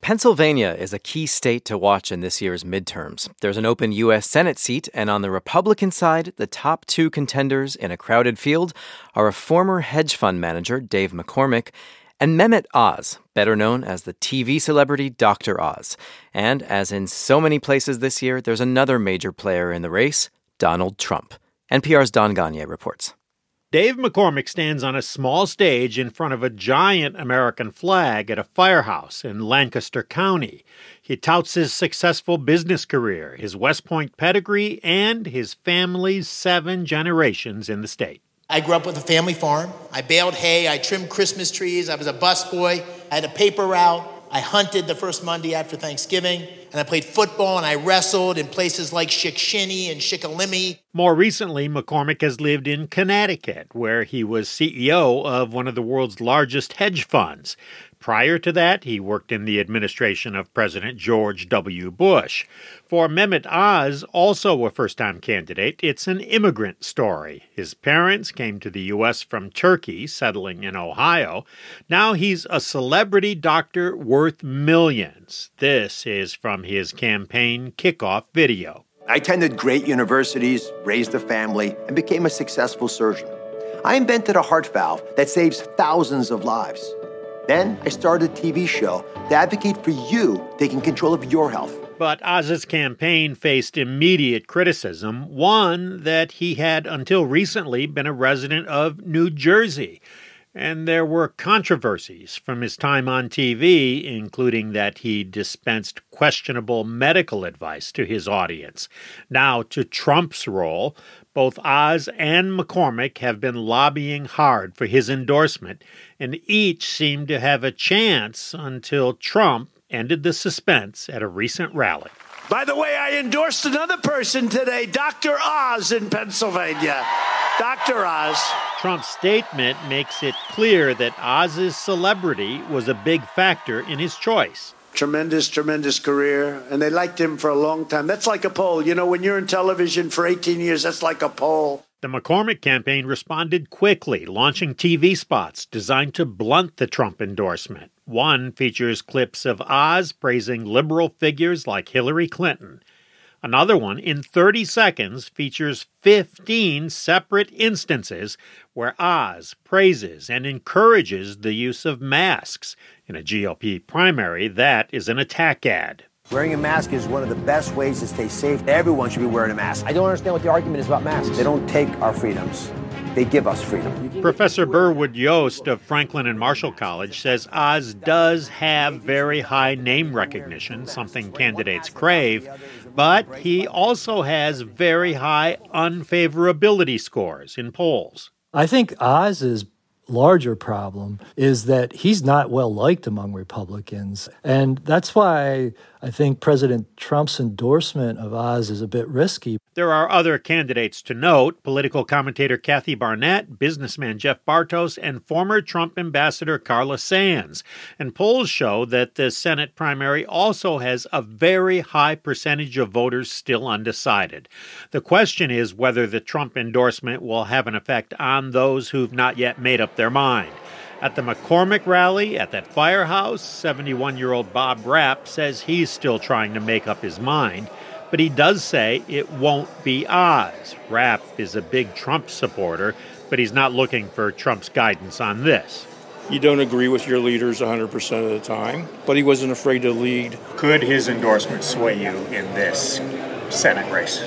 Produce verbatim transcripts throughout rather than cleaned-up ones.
Pennsylvania is a key state to watch in this year's midterms. There's an open U S Senate seat, and on the Republican side, the top two contenders in a crowded field are a former hedge fund manager, Dave McCormick, and Mehmet Oz, better known as the T V celebrity Doctor Oz. And as in so many places this year, there's another major player in the race, Donald Trump. N P R's Don Gagné reports. Dave McCormick stands on a small stage in front of a giant American flag at a firehouse in Lancaster County. He touts his successful business career, his West Point pedigree, and his family's seven generations in the state. I grew up with a family farm. I baled hay. I trimmed Christmas trees. I was a busboy. I had a paper route. I hunted the first Monday after Thanksgiving. And I played football and I wrestled in places like Shikshini and Shikellamy. More recently, McCormick has lived in Connecticut, where he was C E O of one of the world's largest hedge funds. Prior to that, he worked in the administration of President George W. Bush. For Mehmet Oz, also a first-time candidate, it's an immigrant story. His parents came to the U S from Turkey, settling in Ohio. Now he's a celebrity doctor worth millions. This is from his campaign kickoff video. I attended great universities, raised a family, and became a successful surgeon. I invented a heart valve that saves thousands of lives. Then I started a T V show to advocate for you taking control of your health. But Oz's campaign faced immediate criticism, one that he had until recently been a resident of New Jersey. And there were controversies from his time on T V, including that he dispensed questionable medical advice to his audience. Now, to Trump's role, both Oz and McCormick have been lobbying hard for his endorsement, and each seemed to have a chance until Trump ended the suspense at a recent rally. By the way, I endorsed another person today, Doctor Oz in Pennsylvania. Doctor Oz. Trump's statement makes it clear that Oz's celebrity was a big factor in his choice. Tremendous, tremendous career, and they liked him for a long time. That's like a poll. You know, when you're in television for eighteen years, that's like a poll. The McCormick campaign responded quickly, launching T V spots designed to blunt the Trump endorsement. One features clips of Oz praising liberal figures like Hillary Clinton. Another one, in thirty seconds, features fifteen separate instances where Oz praises and encourages the use of masks. In a G O P primary, that is an attack ad. Wearing a mask is one of the best ways to stay safe. Everyone should be wearing a mask. I don't understand what the argument is about masks. They don't take our freedoms. They give us freedom. Professor Burwood Yost of Franklin and Marshall College says Oz does have very high name recognition, something candidates crave, but he also has very high unfavorability scores in polls. I think Oz's larger problem is that he's not well liked among Republicans. And that's why I think President Trump's endorsement of Oz is a bit risky. There are other candidates to note: political commentator Kathy Barnett, businessman Jeff Bartos, and former Trump ambassador Carla Sands. And polls show that the Senate primary also has a very high percentage of voters still undecided. The question is whether the Trump endorsement will have an effect on those who've not yet made up their mind. At the McCormick rally at that firehouse, seventy-one-year-old Bob Rapp says he's still trying to make up his mind, but he does say it won't be Oz. Rapp is a big Trump supporter, but he's not looking for Trump's guidance on this. You don't agree with your leaders one hundred percent of the time, but he wasn't afraid to lead. Could his endorsement sway you in this Senate race?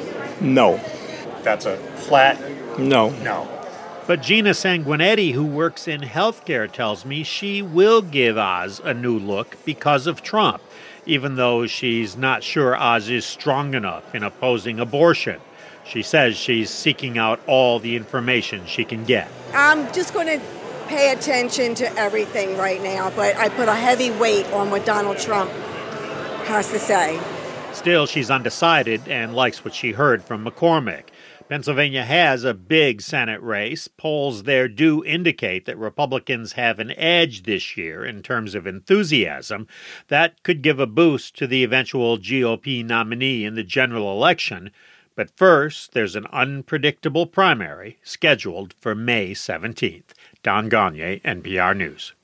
No. That's a flat no. No. But Gina Sanguinetti, who works in healthcare, tells me she will give Oz a new look because of Trump, even though she's not sure Oz is strong enough in opposing abortion. She says she's seeking out all the information she can get. I'm just going to pay attention to everything right now, but I put a heavy weight on what Donald Trump has to say. Still, she's undecided and likes what she heard from McCormick. Pennsylvania has a big Senate race. Polls there do indicate that Republicans have an edge this year in terms of enthusiasm. That could give a boost to the eventual G O P nominee in the general election. But first, there's an unpredictable primary scheduled for May seventeenth. Don Gagné, N P R News.